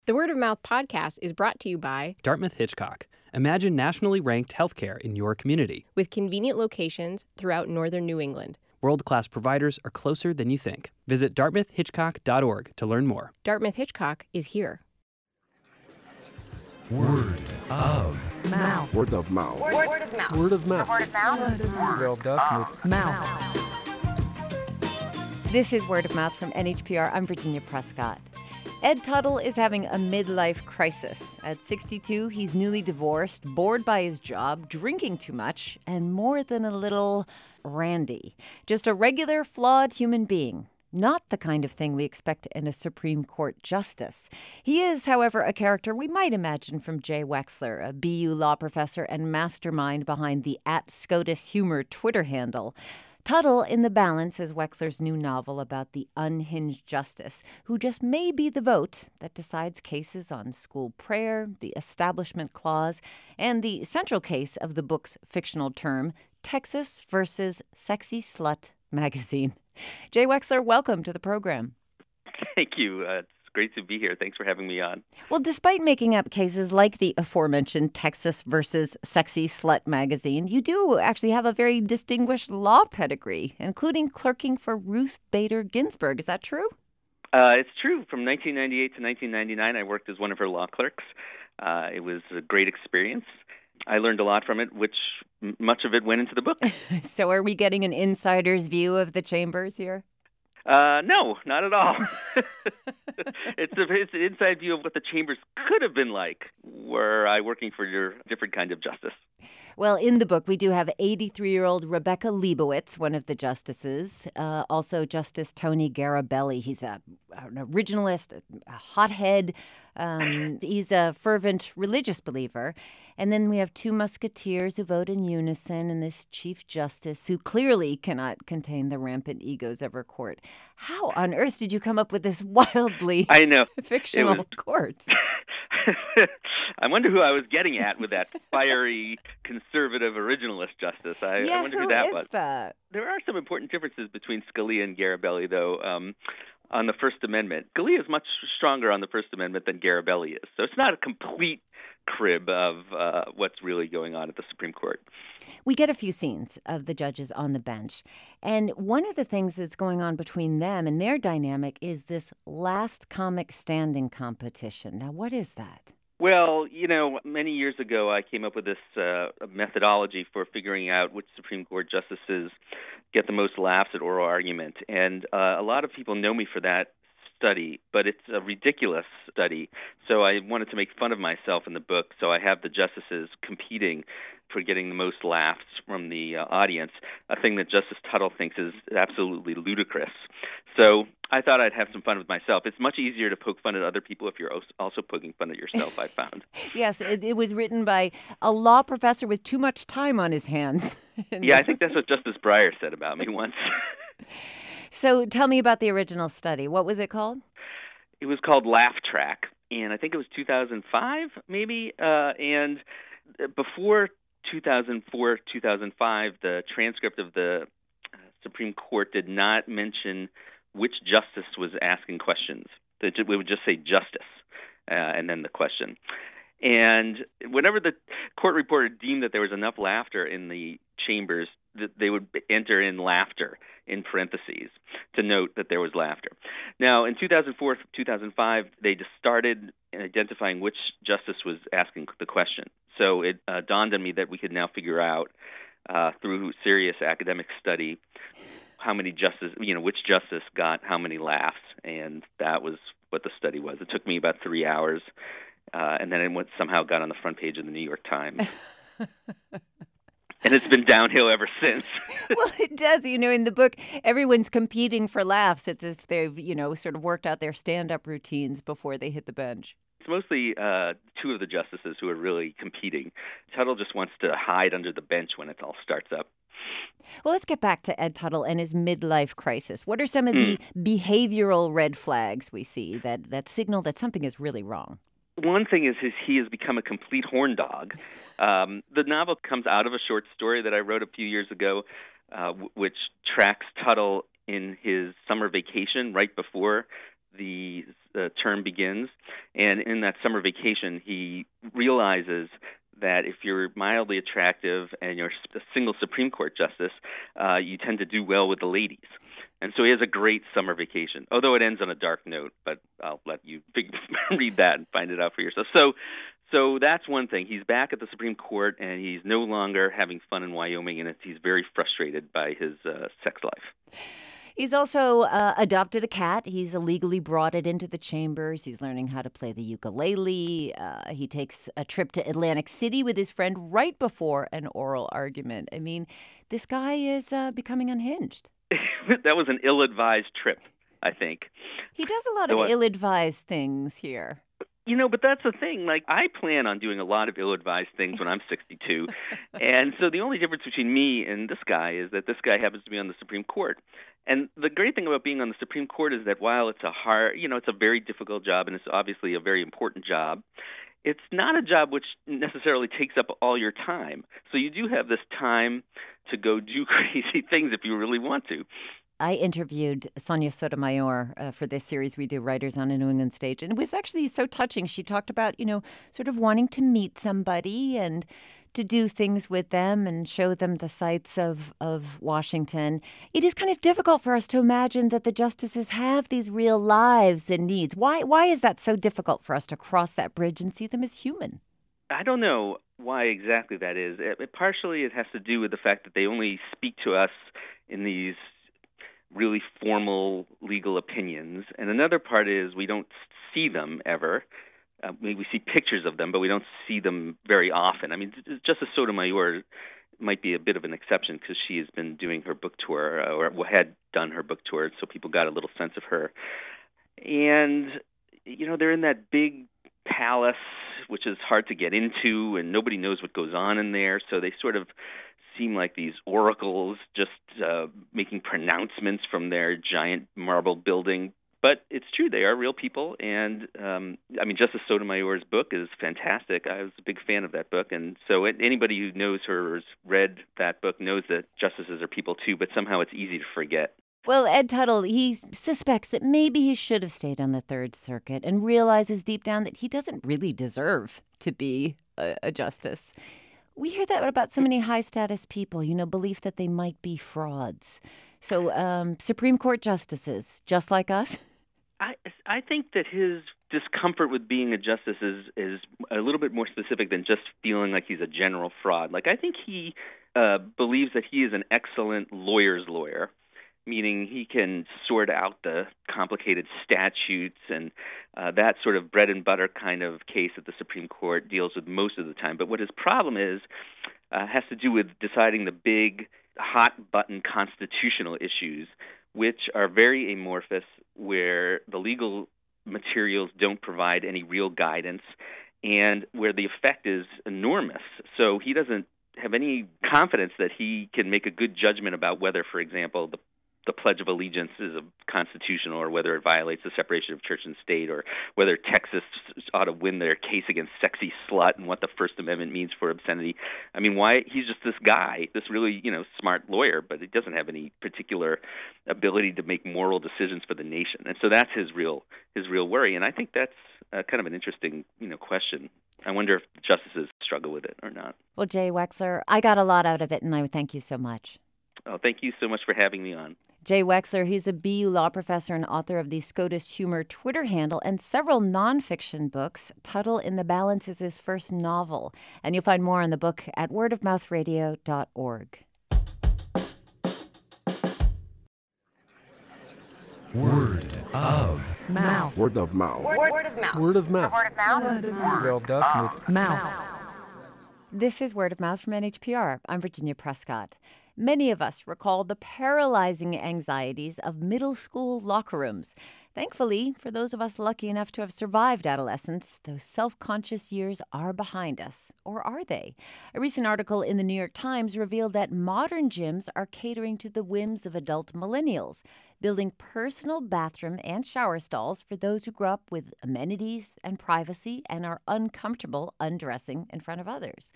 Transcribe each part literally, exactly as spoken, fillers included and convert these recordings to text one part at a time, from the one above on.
The Word of Mouth podcast is brought to you by Dartmouth Hitchcock. Imagine nationally ranked healthcare in your community. with convenient locations throughout northern New England. World-class providers are closer than you think. Visit dartmouth hitchcock dot org to learn more. Dartmouth Hitchcock is here. Word of Mouth. Word of mouth. Word, word of mouth. Word of mouth. Word of mouth. Mouth. This is Word of Mouth from N H P R. I'm Virginia Prescott. Ed Tuttle is having a midlife crisis. At sixty-two, he's newly divorced, bored by his job, drinking too much, and more than a little randy. Just a regular, flawed human being. Not the kind of thing we expect in a Supreme Court justice. He is, however, a character we might imagine from Jay Wexler, a B U law professor and mastermind behind the at SCOTUS Humor Twitter handle. Tuttle in the Balance is Wexler's new novel about the unhinged justice who just may be the vote that decides cases on school prayer, the Establishment Clause, and the central case of the book's fictional term, Texas versus Sexy Slut Magazine. Jay Wexler, welcome to the program. Thank you. Uh, it's great to be here. Thanks for having me on. Well, despite making up cases like the aforementioned Texas versus Sexy Slut Magazine, you do actually have a very distinguished law pedigree, including clerking for Ruth Bader Ginsburg. Is that true? Uh, it's true. From nineteen ninety-eight to nineteen ninety-nine, I worked as one of her law clerks. Uh, it was a great experience. I learned a lot from it, which m- much of it went into the book. So are we getting an insider's view of the chambers here? Uh, no, not at all. it's, a, it's an inside view of what the chambers could have been like were I working for your different kind of justice. Well, in the book, we do have eighty-three-year-old Rebecca Leibowitz, one of the justices, uh, also Justice Tony Garabelli. He's a, an originalist, a hothead. Um, he's a fervent religious believer. And then we have two musketeers who vote in unison, and this Chief Justice who clearly cannot contain the rampant egos of her court. How on earth did you come up with this wildly I know. fictional was... court? I wonder who I was getting at with that fiery, conservative, originalist justice. I, yeah, I wonder who who that is was. that? There are some important differences between Scalia and Garabelli, though, um, on the First Amendment. Scalia is much stronger on the First Amendment than Garabelli is. So it's not a complete crib of uh, what's really going on at the Supreme Court. We get a few scenes of the judges on the bench. And one of the things that's going on between them and their dynamic is this last comic standing competition. Now, what is that? Well, you know, many years ago I came up with this uh, methodology for figuring out which Supreme Court justices get the most laughs at oral argument. And uh, a lot of people know me for that study, but it's a ridiculous study. So I wanted to make fun of myself in the book. So I have the justices competing for getting the most laughs from the uh, audience, a thing that Justice Tuttle thinks is absolutely ludicrous. So I thought I'd have some fun with myself. It's much easier to poke fun at other people if you're also poking fun at yourself, I found. Yes, it, it was written by a law professor with too much time on his hands. Yeah, I think that's what Justice Breyer said about me once. So tell me about the original study. What was it called? It was called Laugh Track, and I think it was two thousand five, maybe. Uh, and before two thousand four, two thousand five, the transcript of the Supreme Court did not mention which justice was asking questions. It would just say justice, uh, and then the question. And whenever the court reporter deemed that there was enough laughter in the chambers, that they would enter in laughter in parentheses to note that there was laughter. Now, in two thousand four, two thousand five, they just started identifying which justice was asking the question. So it uh, dawned on me that we could now figure out uh, through serious academic study how many justice, you know, which justice got how many laughs, and that was what the study was. It took me about three hours, uh, and then it went, somehow got on the front page of the New York Times. And it's been downhill ever since. Well, it does. You know, in the book, everyone's competing for laughs. It's as if they've, you know, sort of worked out their stand-up routines before they hit the bench. It's mostly uh, two of the justices who are really competing. Tuttle just wants to hide under the bench when it all starts up. Well, let's get back to Ed Tuttle and his midlife crisis. What are some of mm. the behavioral red flags we see that, that signal that something is really wrong? One thing is his, he has become a complete horn dog. Um, the novel comes out of a short story that I wrote a few years ago, uh, w- which tracks Tuttle in his summer vacation right before the uh, term begins. And in that summer vacation, he realizes that if you're mildly attractive and you're a single Supreme Court justice, uh, you tend to do well with the ladies. And so he has a great summer vacation, although it ends on a dark note, but I'll let you read that and find it out for yourself. So so that's one thing. He's back at the Supreme Court, and he's no longer having fun in Wyoming, and it's, he's very frustrated by his uh, sex life. He's also uh, adopted a cat. He's illegally brought it into the chambers. He's learning how to play the ukulele. Uh, he takes a trip to Atlantic City with his friend right before an oral argument. I mean, this guy is uh, becoming unhinged. That was an ill-advised trip, I think. He does a lot so of I, ill-advised things here. You know, but that's the thing. Like, I plan on doing a lot of ill-advised things when I'm sixty-two. And so the only difference between me and this guy is that this guy happens to be on the Supreme Court. And the great thing about being on the Supreme Court is that while it's a hard, you know, it's a very difficult job, and it's obviously a very important job, it's not a job which necessarily takes up all your time. So you do have this time to go do crazy things if you really want to. I interviewed Sonia Sotomayor uh, for this series we do, Writers on a New England Stage, and it was actually so touching. She talked about, you know, sort of wanting to meet somebody and to do things with them and show them the sights of, of Washington. It is kind of difficult for us to imagine that the justices have these real lives and needs. Why, why is that so difficult for us to cross that bridge and see them as human? I don't know why exactly that is. It, it, partially it has to do with the fact that they only speak to us in these really formal legal opinions. And another part is we don't see them ever. Uh, we, we see pictures of them, but we don't see them very often. I mean, Justice Sotomayor might be a bit of an exception because she has been doing her book tour, uh, or had done her book tour, so people got a little sense of her. And, you know, they're in that big palace, which is hard to get into, and nobody knows what goes on in there, so they sort of seem like these oracles just uh, making pronouncements from their giant marble building. But it's true, they are real people, and um, I mean, Justice Sotomayor's book is fantastic. I was a big fan of that book, and so anybody who knows her or has read that book knows that justices are people too, but somehow it's easy to forget. Well, Ed Tuttle, he suspects that maybe he should have stayed on the Third Circuit and realizes deep down that he doesn't really deserve to be a, a justice. We hear that about so many high-status people, you know, belief that they might be frauds. So um, Supreme Court justices, just like us? I, I think that his discomfort with being a justice is, is a little bit more specific than just feeling like he's a general fraud. Like, I think he uh, believes that he is an excellent lawyer's lawyer, meaning he can sort out the complicated statutes and uh, that sort of bread and butter kind of case that the Supreme Court deals with most of the time. But what his problem is uh, has to do with deciding the big, hot-button constitutional issues, which are very amorphous, where the legal materials don't provide any real guidance, and where the effect is enormous. So he doesn't have any confidence that he can make a good judgment about whether, for example, the the Pledge of Allegiance is a constitutional, or whether it violates the separation of church and state, or whether Texas ought to win their case against sexy slut and what the First Amendment means for obscenity. I mean, why? He's just this guy, this really, you know, smart lawyer, but he doesn't have any particular ability to make moral decisions for the nation. And so that's his real his real worry. And I think that's uh, kind of an interesting, you know, question. I wonder if justices struggle with it or not. Well, Jay Wexler, I got a lot out of it, and I would thank you so much. Oh, thank you so much for having me on. Jay Wexler, he's a B U law professor and author of the SCOTUS Humor Twitter handle and several nonfiction books. Tuttle in the Balance is his first novel. And you'll find more on the book at word of mouth radio dot org. Word of mouth. Word of mouth. Word, word of mouth. Word of mouth. Word of mouth. Word of mouth. This is Word of Mouth from N H P R. I'm Virginia Prescott. Many of us recall the paralyzing anxieties of middle school locker rooms. Thankfully, for those of us lucky enough to have survived adolescence, those self-conscious years are behind us. Or are they? A recent article in the New York Times revealed that modern gyms are catering to the whims of adult millennials, building personal bathroom and shower stalls for those who grew up with amenities and privacy and are uncomfortable undressing in front of others.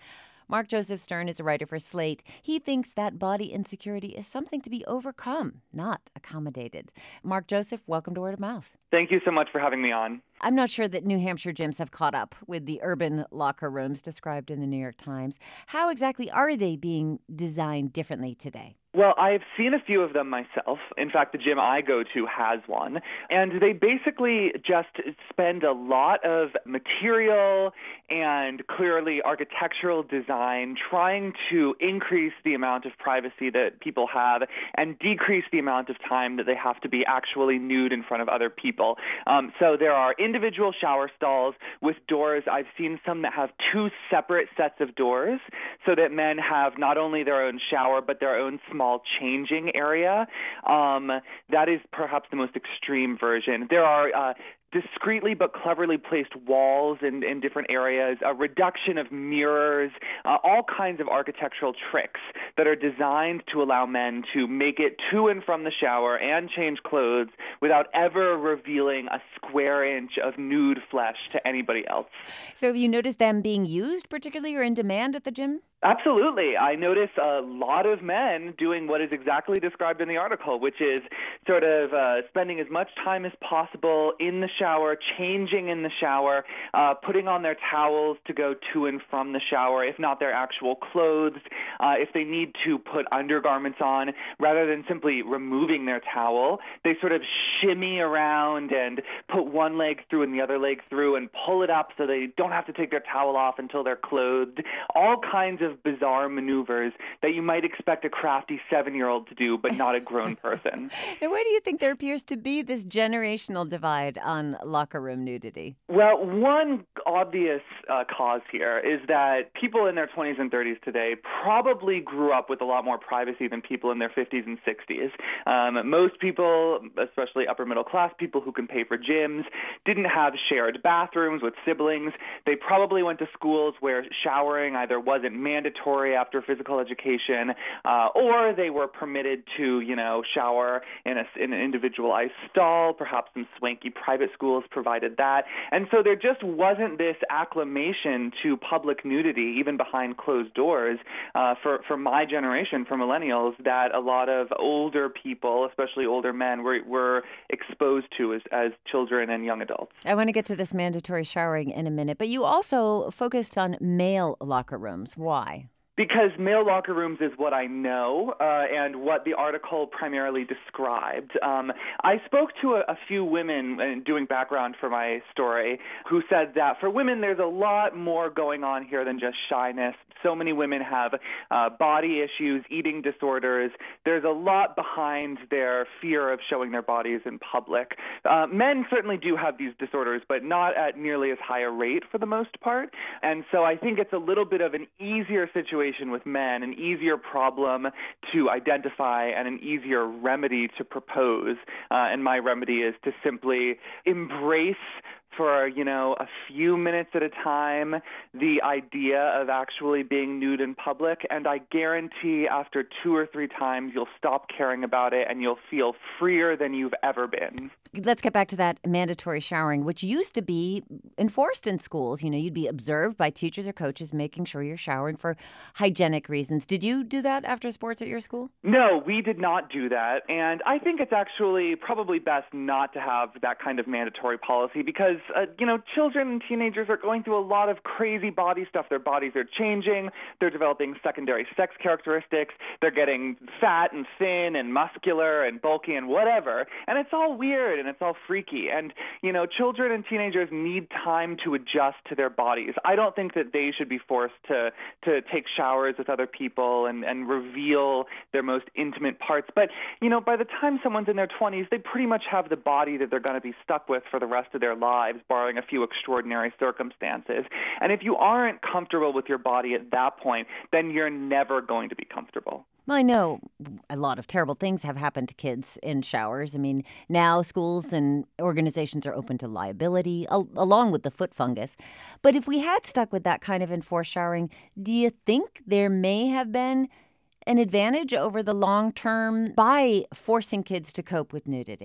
Mark Joseph Stern is a writer for Slate. He thinks that body insecurity is something to be overcome, not accommodated. Mark Joseph, welcome to Word of Mouth. Thank you so much for having me on. I'm not sure that New Hampshire gyms have caught up with the urban locker rooms described in the New York Times. How exactly are they being designed differently today? Well, I've seen a few of them myself. In fact, the gym I go to has one. And they basically just spend a lot of material and clearly architectural design trying to increase the amount of privacy that people have and decrease the amount of time that they have to be actually nude in front of other people. Um, so there are individual shower stalls with doors. I've seen some that have two separate sets of doors so that men have not only their own shower but their own small changing area. Um, that is perhaps the most extreme version. There are uh, discreetly but cleverly placed walls in, in different areas, a reduction of mirrors, uh, all kinds of architectural tricks that are designed to allow men to make it to and from the shower and change clothes without ever revealing a square inch of nude flesh to anybody else. So have you noticed them being used particularly or in demand at the gym? Absolutely. I notice a lot of men doing what is exactly described in the article, which is sort of uh, spending as much time as possible in the shower, changing in the shower, uh, putting on their towels to go to and from the shower, if not their actual clothes, uh, if they need to put undergarments on, rather than simply removing their towel, they sort of shimmy around and put one leg through and the other leg through and pull it up so they don't have to take their towel off until they're clothed. All kinds of bizarre maneuvers that you might expect a crafty seven-year-old to do, but not a grown person. Now, why do you think there appears to be this generational divide on locker room nudity? Well, one obvious uh, cause here is that people in their twenties and thirties today probably grew up with a lot more privacy than people in their fifties and sixties. Um, most people, especially upper-middle-class people who can pay for gyms, didn't have shared bathrooms with siblings. They probably went to schools where showering either wasn't mandatory after physical education, uh, or they were permitted to, you know, shower in, a, in an individualized stall. Perhaps some swanky private schools provided that. And so there just wasn't this acclimation to public nudity, even behind closed doors, uh, for, for my generation, for millennials, that a lot of older people, especially older men, were, were exposed to as, as children and young adults. I want to get to this mandatory showering in a minute, but you also focused on male locker rooms. Why? Because male locker rooms is what I know uh, and what the article primarily described. Um, I spoke to a, a few women uh, doing background for my story who said that for women there's a lot more going on here than just shyness. So many women have uh, body issues, eating disorders. There's a lot behind their fear of showing their bodies in public. Uh, men certainly do have these disorders, but not at nearly as high a rate for the most part. And so I think it's a little bit of an easier situation with men, an easier problem to identify and an easier remedy to propose. Uh, and my remedy is to simply embrace for, you know, a few minutes at a time, the idea of actually being nude in public. And I guarantee after two or three times, you'll stop caring about it and you'll feel freer than you've ever been. Let's get back to that mandatory showering, which used to be enforced in schools. You know, you'd be observed by teachers or coaches making sure you're showering for hygienic reasons. Did you do that after sports at your school? No, we did not do that. And I think it's actually probably best not to have that kind of mandatory policy because, uh, you know, children and teenagers are going through a lot of crazy body stuff. Their bodies are changing. They're developing secondary sex characteristics. They're getting fat and thin and muscular and bulky and whatever. And it's all weird and it's all freaky. And, you know, children and teenagers need time to adjust to their bodies. I don't think that they should be forced to, to take showers with other people and, and reveal their most intimate parts. But, you know, by the time someone's in their twenties, they pretty much have the body that they're going to be stuck with for the rest of their lives, barring a few extraordinary circumstances. And if you aren't comfortable with your body at that point, then you're never going to be comfortable. Well, I know a lot of terrible things have happened to kids in showers. I mean, now schools and organizations are open to liability, al- along with the foot fungus. But if we had stuck with that kind of enforced showering, do you think there may have been an advantage over the long term by forcing kids to cope with nudity?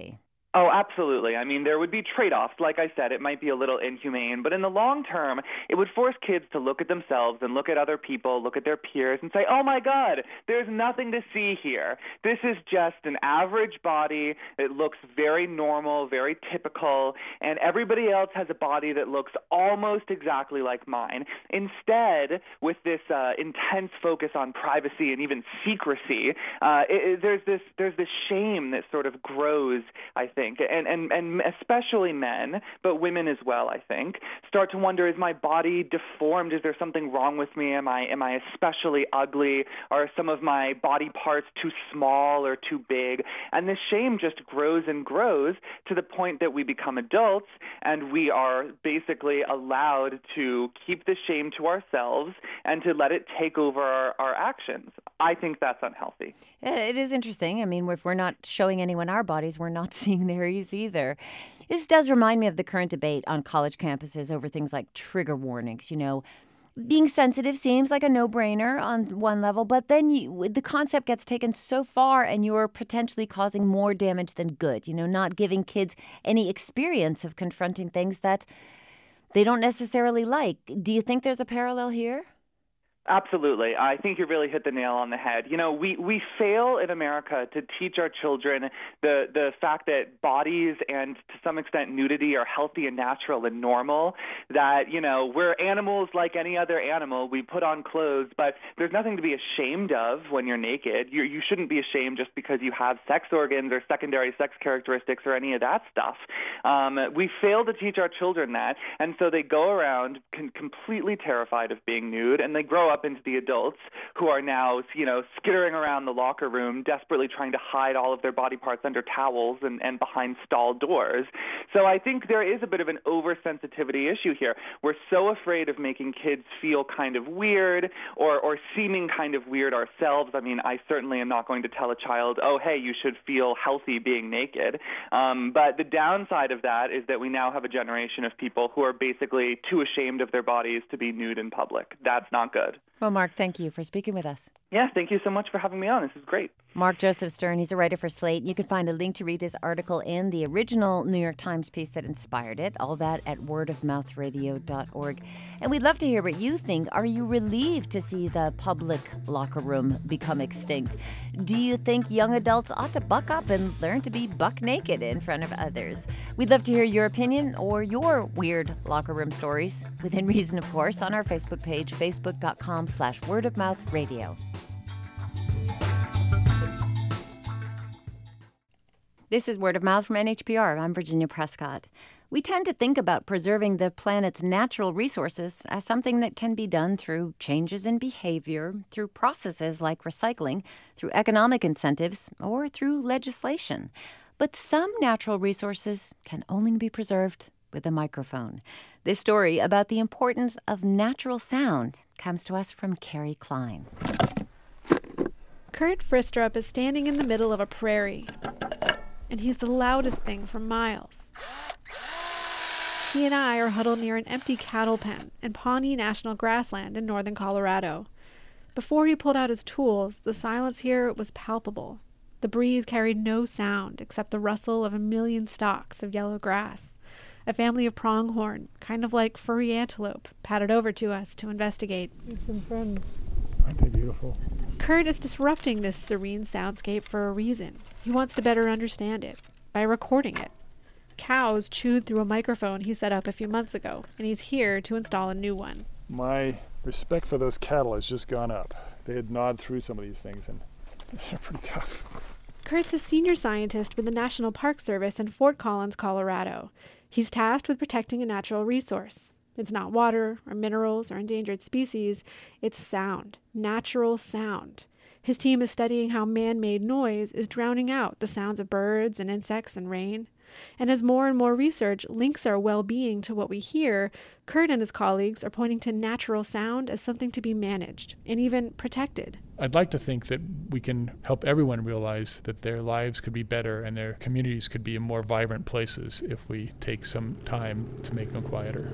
Oh, absolutely. I mean, there would be trade-offs. Like I said, it might be a little inhumane, but in the long term, it would force kids to look at themselves and look at other people, look at their peers, and say, oh my God, there's nothing to see here. This is just an average body. It looks very normal, very typical, and everybody else has a body that looks almost exactly like mine. Instead, with this uh, intense focus on privacy and even secrecy, uh, it, it, there's this there's this shame that sort of grows, I think. And, and and especially men, but women as well, I think, start to wonder, is my body deformed? Is there something wrong with me? Am I am I especially ugly? Are some of my body parts too small or too big? And this shame just grows and grows to the point that we become adults and we are basically allowed to keep the shame to ourselves and to let it take over our, our actions. I think that's unhealthy. It is interesting. I mean, if we're not showing anyone our bodies, we're not seeing theirs either. This does remind me of the current debate on college campuses over things like trigger warnings. You know, being sensitive seems like a no-brainer on one level, but then you, the concept gets taken so far and you're potentially causing more damage than good, you know, not giving kids any experience of confronting things that they don't necessarily like. Do you think there's a parallel here? Absolutely. I think you really hit the nail on the head. You know, we, we fail in America to teach our children the, the fact that bodies and to some extent nudity are healthy and natural and normal, that, you know, we're animals like any other animal. We put on clothes, but there's nothing to be ashamed of when you're naked. You, you shouldn't be ashamed just because you have sex organs or secondary sex characteristics or any of that stuff. Um, we fail to teach our children that, and so they go around con- completely terrified of being nude, and they grow up into the adults who are now, you know, skittering around the locker room, desperately trying to hide all of their body parts under towels and, and behind stall doors. So I think there is a bit of an oversensitivity issue here. We're so afraid of making kids feel kind of weird or, or seeming kind of weird ourselves. I mean, I certainly am not going to tell a child, oh, hey, you should feel healthy being naked. Um, but the downside of that is that we now have a generation of people who are basically too ashamed of their bodies to be nude in public. That's not good. Well, Mark, thank you for speaking with us. Yeah, thank you so much for having me on. This is great. Mark Joseph Stern, he's a writer for Slate. You can find a link to read his article and the original New York Times piece that inspired it, all that at word of mouth radio dot org. And we'd love to hear what you think. Are you relieved to see the public locker room become extinct? Do you think young adults ought to buck up and learn to be buck naked in front of others? We'd love to hear your opinion or your weird locker room stories, within reason, of course, on our Facebook page, facebook dot com slash word of mouth radio. This is Word of Mouth from N H P R. I'm Virginia Prescott. We tend to think about preserving the planet's natural resources as something that can be done through changes in behavior, through processes like recycling, through economic incentives, or through legislation. But some natural resources can only be preserved with a microphone. This story about the importance of natural sound comes to us from Carrie Klein. Kurt Fristrup is standing in the middle of a prairie, and he's the loudest thing for miles. He and I are huddled near an empty cattle pen in Pawnee National Grassland in northern Colorado. Before he pulled out his tools, the silence here was palpable. The breeze carried no sound except the rustle of a million stalks of yellow grass. A family of pronghorn, kind of like furry antelope, padded over to us to investigate. We have some friends. Aren't they beautiful? Kurt is disrupting this serene soundscape for a reason. He wants to better understand it by recording it. Cows chewed through a microphone he set up a few months ago, and he's here to install a new one. My respect for those cattle has just gone up. They had gnawed through some of these things, and they're pretty tough. Kurt's a senior scientist with the National Park Service in Fort Collins, Colorado. He's tasked with protecting a natural resource. It's not water or minerals or endangered species. It's sound, natural sound. His team is studying how man-made noise is drowning out the sounds of birds and insects and rain. And as more and more research links our well-being to what we hear, Kurt and his colleagues are pointing to natural sound as something to be managed and even protected. I'd like to think that we can help everyone realize that their lives could be better and their communities could be more vibrant places if we take some time to make them quieter.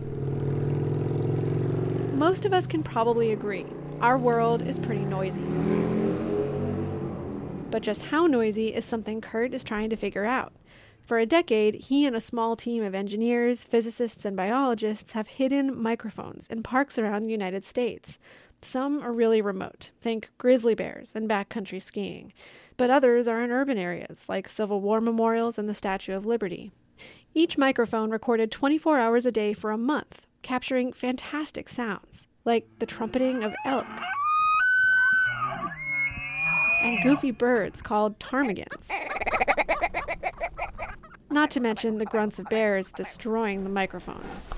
Most of us can probably agree. Our world is pretty noisy. But just how noisy is something Kurt is trying to figure out. For a decade, he and a small team of engineers, physicists, and biologists have hidden microphones in parks around the United States. Some are really remote, think grizzly bears and backcountry skiing, but others are in urban areas, like Civil War memorials and the Statue of Liberty. Each microphone recorded twenty-four hours a day for a month, capturing fantastic sounds, like the trumpeting of elk and goofy birds called ptarmigans. Not to mention the grunts of bears destroying the microphones.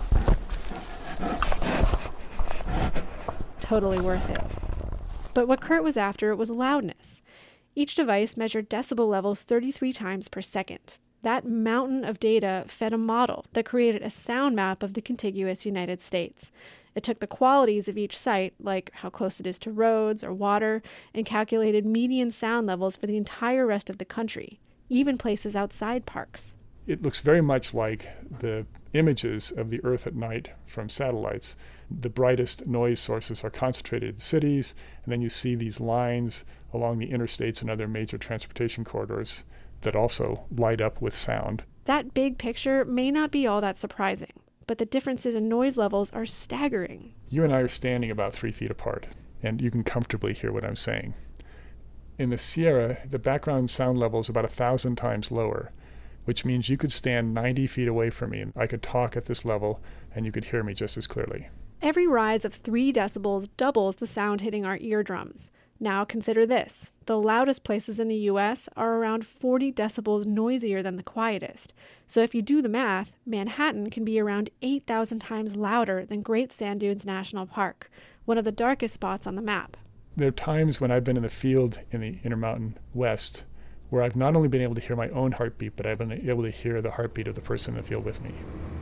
Totally worth it. But what Kurt was after was loudness. Each device measured decibel levels thirty-three times per second. That mountain of data fed a model that created a sound map of the contiguous United States. It took the qualities of each site, like how close it is to roads or water, and calculated median sound levels for the entire rest of the country, even places outside parks. It looks very much like the images of the Earth at night from satellites. The brightest noise sources are concentrated in cities, and then you see these lines along the interstates and other major transportation corridors that also light up with sound. That big picture may not be all that surprising, but the differences in noise levels are staggering. You and I are standing about three feet apart, and you can comfortably hear what I'm saying. In the Sierra, the background sound level is about a thousand times lower, which means you could stand ninety feet away from me, and I could talk at this level, and you could hear me just as clearly. Every rise of three decibels doubles the sound hitting our eardrums. Now consider this. The loudest places in the U S are around forty decibels noisier than the quietest. So if you do the math, Manhattan can be around eight thousand times louder than Great Sand Dunes National Park, one of the darkest spots on the map. There are times when I've been in the field in the Intermountain West where I've not only been able to hear my own heartbeat, but I've been able to hear the heartbeat of the person in the field with me.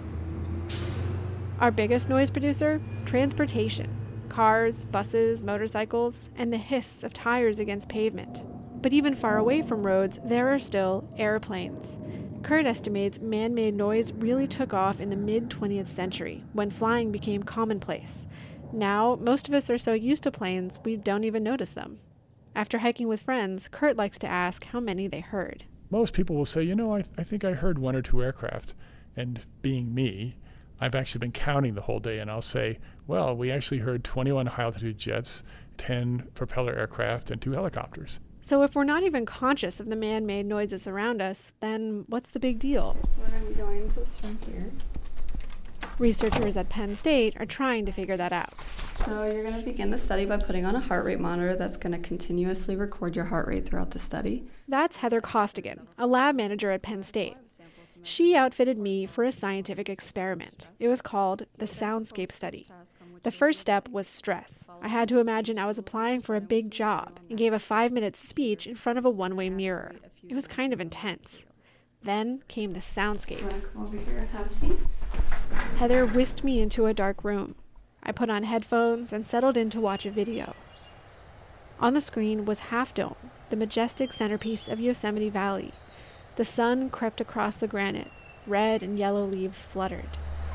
Our biggest noise producer? Transportation. Cars, buses, motorcycles, and the hiss of tires against pavement. But even far away from roads, there are still airplanes. Kurt estimates man-made noise really took off in the mid-twentieth century, when flying became commonplace. Now, most of us are so used to planes, we don't even notice them. After hiking with friends, Kurt likes to ask how many they heard. Most people will say, you know, I, I think I heard one or two aircraft. And being me, I've actually been counting the whole day, and I'll say, well, we actually heard twenty-one high-altitude jets, ten propeller aircraft, and two helicopters. So if we're not even conscious of the man-made noises around us, then what's the big deal? So we're going to be going to this from here. Researchers at Penn State are trying to figure that out. So you're going to begin the study by putting on a heart rate monitor that's going to continuously record your heart rate throughout the study. That's Heather Costigan, a lab manager at Penn State. She outfitted me for a scientific experiment. It was called the Soundscape Study. The first step was stress. I had to imagine I was applying for a big job and gave a five-minute speech in front of a one-way mirror. It was kind of intense. Then came the soundscape. You want to come over here and have a seat? Heather whisked me into a dark room. I put on headphones and settled in to watch a video. On the screen was Half Dome, the majestic centerpiece of Yosemite Valley. The sun crept across the granite. Red and yellow leaves fluttered.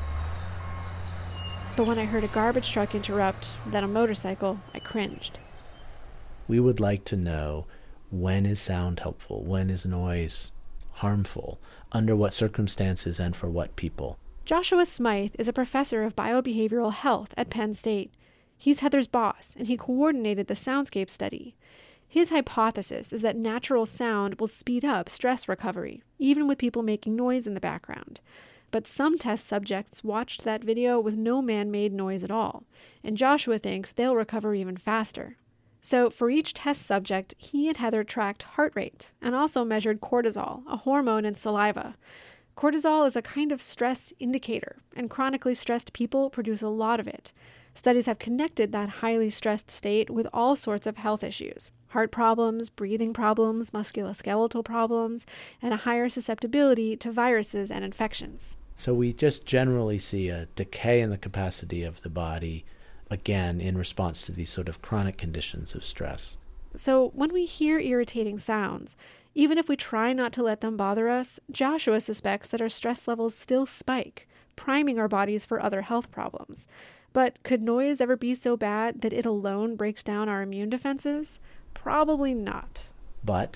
But when I heard a garbage truck interrupt, then a motorcycle, I cringed. We would like to know, when is sound helpful? When is noise harmful? Under what circumstances and for what people? Joshua Smythe is a professor of biobehavioral health at Penn State. He's Heather's boss, and he coordinated the Soundscape study. His hypothesis is that natural sound will speed up stress recovery, even with people making noise in the background. But some test subjects watched that video with no man-made noise at all, and Joshua thinks they'll recover even faster. So for each test subject, he and Heather tracked heart rate and also measured cortisol, a hormone in saliva. Cortisol is a kind of stress indicator, and chronically stressed people produce a lot of it. Studies have connected that highly stressed state with all sorts of health issues: heart problems, breathing problems, musculoskeletal problems, and a higher susceptibility to viruses and infections. So we just generally see a decay in the capacity of the body, again, in response to these sort of chronic conditions of stress. So when we hear irritating sounds, even if we try not to let them bother us, Joshua suspects that our stress levels still spike, priming our bodies for other health problems. But could noise ever be so bad that it alone breaks down our immune defenses? Probably not. But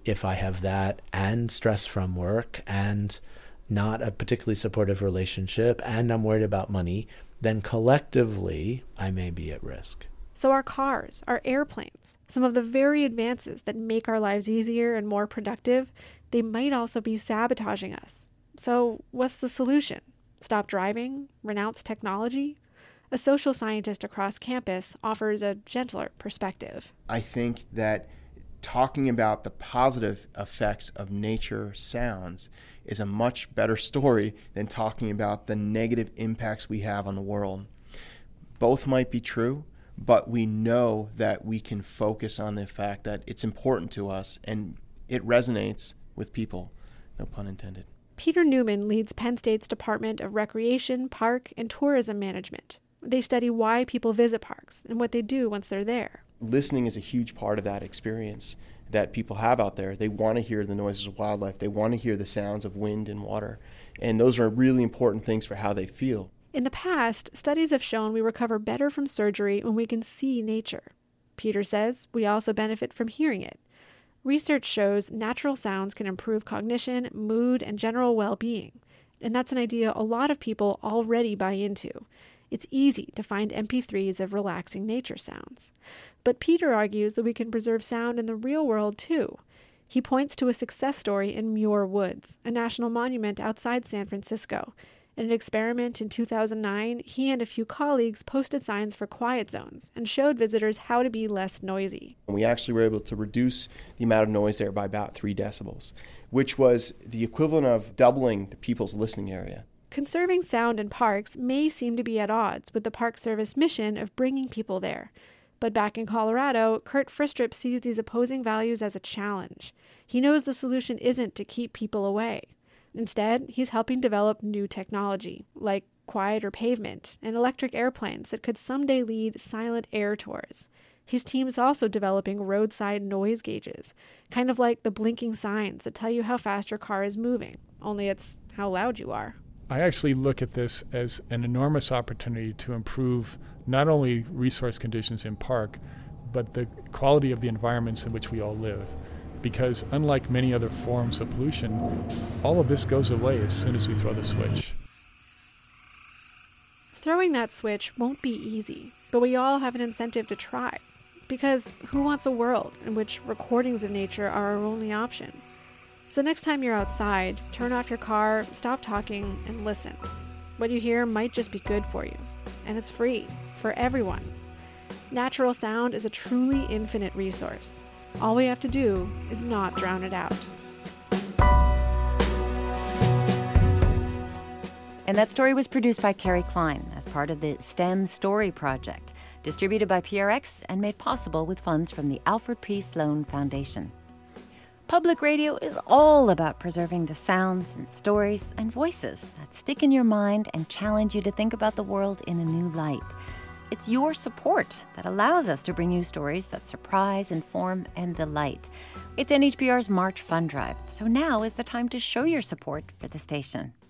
if I have that and stress from work and not a particularly supportive relationship and I'm worried about money, then collectively I may be at risk. So our cars, our airplanes, some of the very advances that make our lives easier and more productive, they might also be sabotaging us. So what's the solution? Stop driving? Renounce technology? A social scientist across campus offers a gentler perspective. I think that talking about the positive effects of nature sounds is a much better story than talking about the negative impacts we have on the world. Both might be true, but we know that we can focus on the fact that it's important to us and it resonates with people, no pun intended. Peter Newman leads Penn State's Department of Recreation, Park, and Tourism Management. They study why people visit parks and what they do once they're there. Listening is a huge part of that experience that people have out there. They want to hear the noises of wildlife. They want to hear the sounds of wind and water. And those are really important things for how they feel. In the past, studies have shown we recover better from surgery when we can see nature. Peter says we also benefit from hearing it. Research shows natural sounds can improve cognition, mood, and general well-being. And that's an idea a lot of people already buy into. It's easy to find M P threes of relaxing nature sounds. But Peter argues that we can preserve sound in the real world too. He points to a success story in Muir Woods, a national monument outside San Francisco. In an experiment in two thousand nine, he and a few colleagues posted signs for quiet zones and showed visitors how to be less noisy. We actually were able to reduce the amount of noise there by about three decibels, which was the equivalent of doubling the people's listening area. Conserving sound in parks may seem to be at odds with the Park Service mission of bringing people there. But back in Colorado, Kurt Fristrup sees these opposing values as a challenge. He knows the solution isn't to keep people away. Instead, he's helping develop new technology, like quieter pavement and electric airplanes that could someday lead silent air tours. His team's also developing roadside noise gauges, kind of like the blinking signs that tell you how fast your car is moving, only it's how loud you are. I actually look at this as an enormous opportunity to improve not only resource conditions in park, but the quality of the environments in which we all live. Because unlike many other forms of pollution, all of this goes away as soon as we throw the switch. Throwing that switch won't be easy, but we all have an incentive to try. Because who wants a world in which recordings of nature are our only option? So next time you're outside, turn off your car, stop talking, and listen. What you hear might just be good for you. And it's free, for everyone. Natural sound is a truly infinite resource. All we have to do is not drown it out. And that story was produced by Carrie Klein as part of the STEM Story Project, distributed by P R X and made possible with funds from the Alfred P. Sloan Foundation. Public radio is all about preserving the sounds and stories and voices that stick in your mind and challenge you to think about the world in a new light. It's your support that allows us to bring you stories that surprise, inform, and delight. It's N H P R's March Fund Drive, so now is the time to show your support for the station.